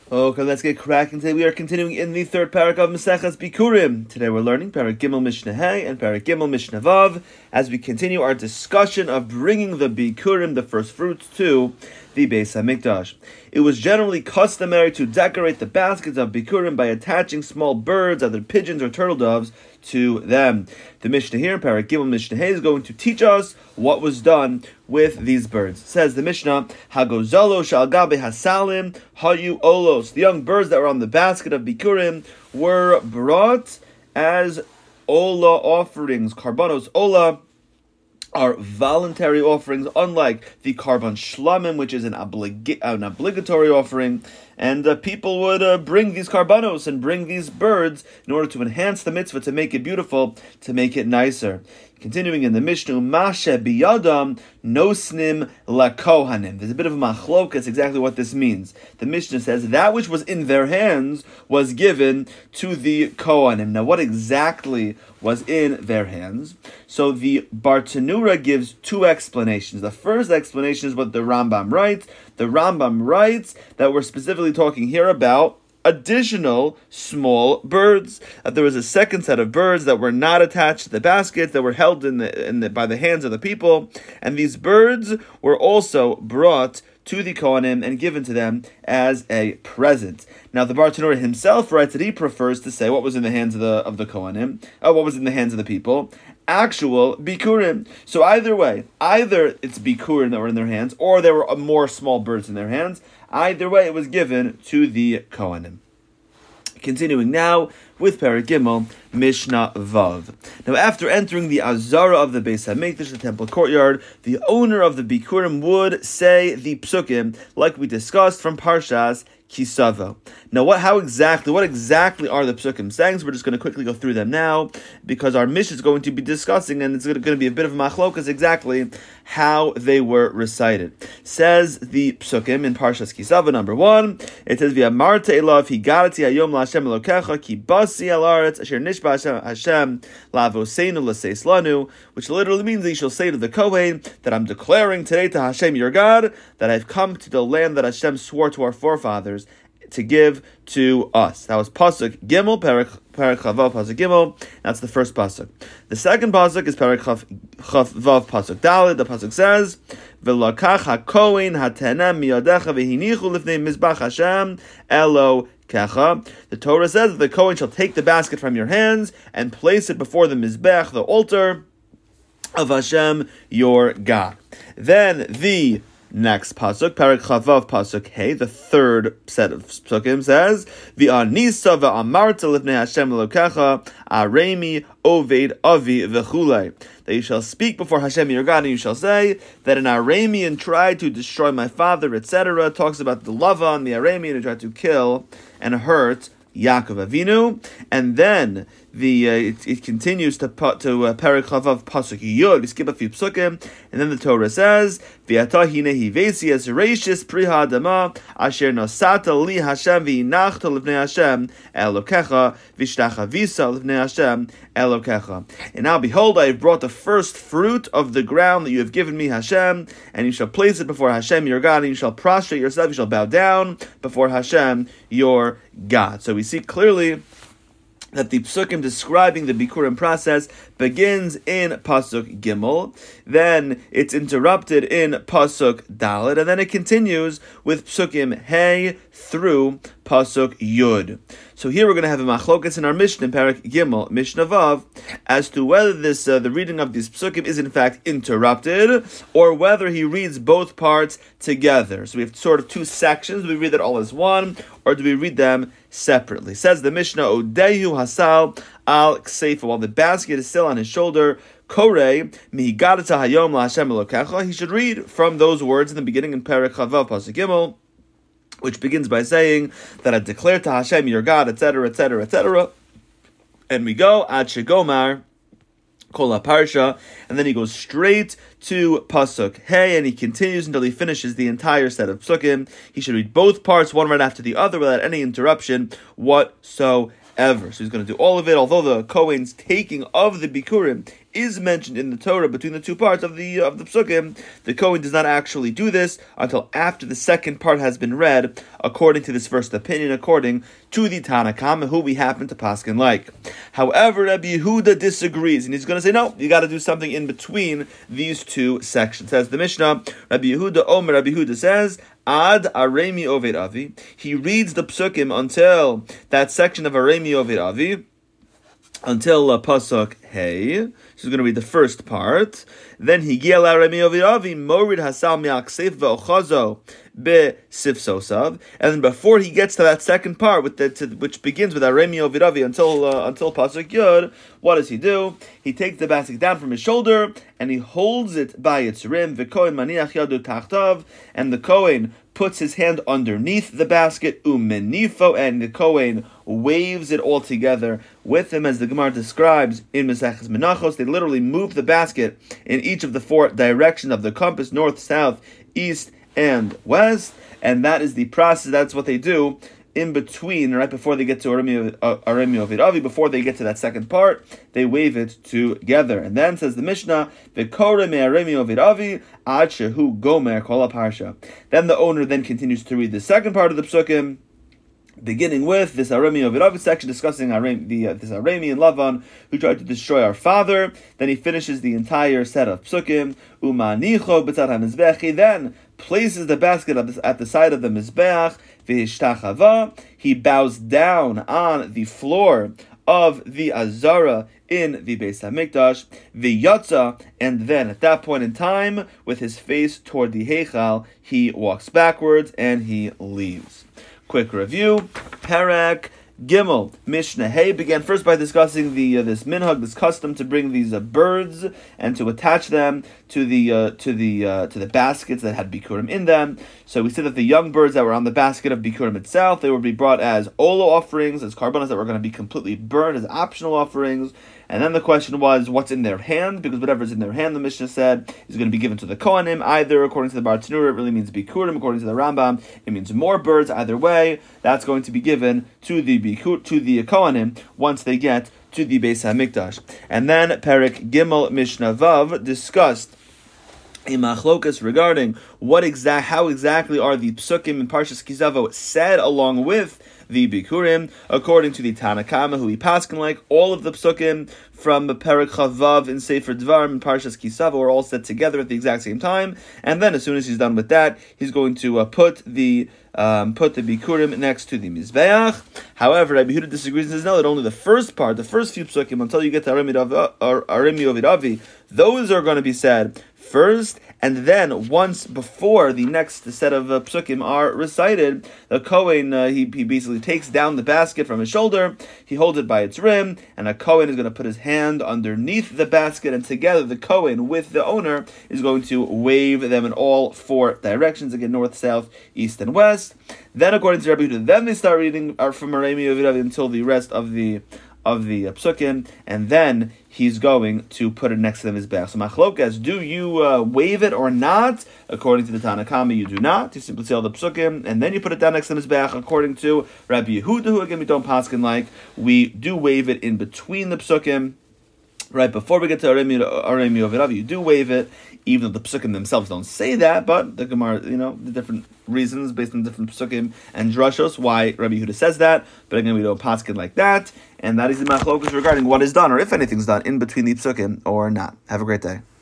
Okay, let's get cracking. Today we are continuing in the third parak of Maseches Bikurim. Today we're learning Parak Gimel Mishnah Hey and Parak Gimel Mishnah Vav as we continue our discussion of bringing the Bikurim, the first fruits, to the Beis HaMikdash. It was generally customary to decorate the baskets of Bikurim by attaching small birds, either pigeons or turtle doves, to them. The Mishnah here in Parak Gimel Mishnah Hey is going to teach us what was done with these birds. Says the Mishnah, Hagozalo shalgabe hasalim hayu olos. The young birds that were on the basket of Bikurim were brought as ola offerings. Karbanos ola are voluntary offerings, unlike the Karban Shlamim, which is an obligatory offering. And people would bring these karbanos and bring these birds in order to enhance the mitzvah, to make it beautiful, to make it nicer. Continuing in the Mishnah, Mashe biyadam nosnim lakohanim. There's a bit of a machlokas exactly what this means. The Mishnah says that which was in their hands was given to the kohanim. Now, what exactly was in their hands? So the Bartanura gives two explanations. The first explanation is what the Rambam writes. The Rambam writes that we're specifically talking here about additional small birds. There was a second set of birds that were not attached to the basket, that were held by the hands of the people, and these birds were also brought to the Kohanim and given to them as a present. Now, the Bartanura himself writes that he prefers to say what was in the hands of the Kohanim, what was in the hands of the people, actual Bikurim. So either way, either it's Bikurim that were in their hands, or there were more small birds in their hands. Either way, it was given to the Kohanim. Continuing now with Parak Gimel, Mishnah Vav. Now, after entering the Azara of the Beis HaMikdash, the temple courtyard, the owner of the Bikurim would say the Psukim, like we discussed from Parshas Kisava. Now, what exactly are the Psukim saying? So we're just going to quickly go through them now, because our Mishnah is going to be discussing, and it's going to be a bit of a machlokas exactly how they were recited. Says the Psukim in Parshas Kisava, number 1, it says, V'amarta elav higarati hayom la'Hashem elokecha ki basi al aretz asher nishba Hashem la'avoseinu l'seis lanu, which literally means that you shall say to the Kohen that I'm declaring today to Hashem your God that I've come to the land that Hashem swore to our forefathers to give to us. That was Pasuk Gimel, Parak Chavav Pasuk Gimel. That's the first Pasuk. The second Pasuk is Parak Chavav Pasuk Daled. The Pasuk says, V'lakach hakohen hatenem miyadecha v'hinichu lifnei mizbach Hashem elo kecha. The Torah says that the Kohen shall take the basket from your hands and place it before the mizbech, the altar of Hashem your God. Then the next pasuk, Parak Chavav Pasuk Hey, the third set of psukim says, V'anisa v'amarta lifnei Hashem elokecha aremi oved avi v'chulei. That you shall speak before Hashem your God, and you shall say that an Aramean tried to destroy my father, etc. Talks about the Lavan, the Aramean, who tried to kill and hurt Yaakov Avinu, and then it continues to Parak Chavav Pasuk Yud. We skip a few psukim, and then the Torah says, "V'ata hinehi vesi es reishis priha adama asher nasata li Hashem v'inachta lifnei Hashem elokecha v'shtachavisa lifnei Hashem elokecha." And now behold, I have brought the first fruit of the ground that you have given me, Hashem, and you shall place it before Hashem your God, and you shall prostrate yourself, you shall bow down before Hashem your God. So we see clearly that the psukim describing the Bikurim process begins in Pasuk Gimel, then it's interrupted in Pasuk Dalet, and then it continues with Psukim Hey through Pasuk Yud. So here we're going to have a machlokas in our Mishnah, in Parak Gimel, Mishnah Vav, as to whether this the reading of these psukim is in fact interrupted, or whether he reads both parts together. So we have sort of two sections. Do we read it all as one, or do we read them separately? Says the Mishnah, Odehu Hasal al Kseifa, while the basket is still on his shoulder, Korei mihigadata hayom la'Hashem elokecha. He should read from those words in the beginning in Parak Chavav Pasuk Gimel, which begins by saying that I declare to Hashem your God, etc., etc., etc. And we go Ad Shegomar Kol HaParsha, and then he goes straight to Pasuk Hey, and he continues until he finishes the entire set of psukim. He should read both parts, one right after the other, without any interruption whatsoever. ever. So he's going to do all of it, although the Kohen's taking of the Bikurim is mentioned in the Torah between the two parts of the Psukim. The Kohen does not actually do this until after the second part has been read, according to this first opinion, according to the Tanna Kama, who we happen to paskin like. However, Rabbi Yehuda disagrees, and he's going to say, no, you got to do something in between these two sections. Says the Mishnah, Rabbi Yehuda says, Ad Aremi Oved Avi. He reads the Psukim until that section of Aremi Oved Avi, until Pasuk Hey. She's going to read the first part. Then he Giel Aremi Oved Avi, Morid Hasal Mi'aksef Ve'ochazo Be'sifsosav. And then before he gets to that second part, which begins with Aremi Oved Avi until Pasuk Yud, what does he do? He takes the basket down from his shoulder and he holds it by its rim. V'kohen maniach yadu tachtav, and the Kohen puts his hand underneath the basket, umenifo, and the Kohen waves it all together with him, as the Gemara describes in Maseches Menachos. They literally move the basket in each of the four directions of the compass, north, south, east, and west, and that is the process. That's what they do in between, right before they get to Aremi Oved Avi, before they get to that second part, they wave it together. And then says the Mishnah, V'kore me'Aremi Oved Avi ad shehu gomer kol haparsha. Then the owner then continues to read the second part of the Psukim, beginning with this Aremi Oved Avi section discussing this Aremi and Lavan who tried to destroy our father. Then he finishes the entire set of Psukim. Umanicho b'tzad ha-mizbech. He then places the basket at the side of the Mizbeach. V'hishtachava. He bows down on the floor of the Azara in the Beis HaMikdash. V'yatza. And then at that point in time, with his face toward the Heichal, he walks backwards and he leaves. Quick review. Perek Gimel Mishnah Hey began first by discussing this minhag, this custom to bring these birds and to attach them to the baskets that had bikurim in them. So we said that the young birds that were on the basket of bikurim itself, they would be brought as olo offerings, as karbanos that were going to be completely burned as optional offerings. And then the question was, what's in their hand? Because whatever's in their hand, the Mishnah said, is going to be given to the Kohanim. Either, according to the Bar Tanura, it really means bikurim. According to the Rambam, it means more birds. Either way, that's going to be given to the Kohanim once they get to the Beis HaMikdash. And then Perek Gimel Mishnah Vav discussed a machlokas regarding how exactly are the psukim in Parshas Ki Savo said along with the bikurim. According to the Tanna Kama, who he paskin like, all of the psukim from Perek Chavav in Sefer Dvarim and Parshas Ki Savo are all said together at the exact same time. And then as soon as he's done with that, he's going to put the bikurim next to the mizbeach. However, Rabbi Yehuda disagrees and says no, that only the first part, the first few psukim until you get to Aremi Oved Avi, those are going to be said first, and then once before the next set of psukim are recited, the Kohen he basically takes down the basket from his shoulder, he holds it by its rim, and a Kohen is going to put his hand underneath the basket, and together the Kohen with the owner is going to wave them in all four directions, again north, south, east, and west. Then according to Rabbi Yehuda, then they start reading from Aremi Oved Avi until the rest of the psukim, and then he's going to put it next to the mizbeach. So machlokas, do you wave it or not? According to the Tanna Kama, you do not. You simply say all the psukim, and then you put it down next to the mizbeach. According to Rabbi Yehuda, who again we don't paskin like, we do wave it in between the psukim. Right before we get to Aremi Oved Avi, you do wave it, even though the psukim themselves don't say that, but the Gemara, the different reasons based on different psukim and drashos why Rabbi Yehuda says that, but again we don't paskin like that, and that is the machlokus regarding what is done, or if anything's done, in between the psukim or not. Have a great day.